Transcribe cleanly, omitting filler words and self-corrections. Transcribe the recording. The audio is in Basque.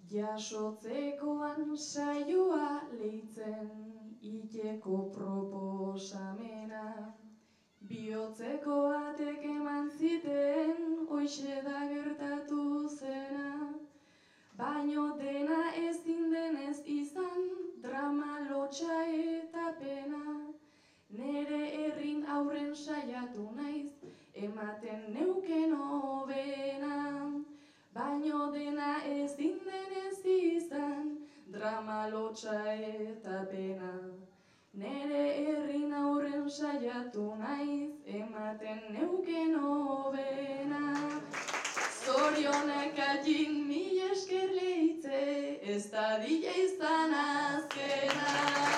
Jasotzekoan saioa leitzen iteko proposamena. Bihotzeko batek eman ziten hoixe da gertatu zena. Baino dena ezin denez izan, drama, lotxa eta pena. Nere herrin aurren saiatu naiz, ematen neuken hobena. Baino dena ezin denez izan, drama, lotxa eta pena. Nere herrin aurren saiatu naiz, ematen neuken hobena. Zorionak agin mila esker leitze, ez dadila izan azkena.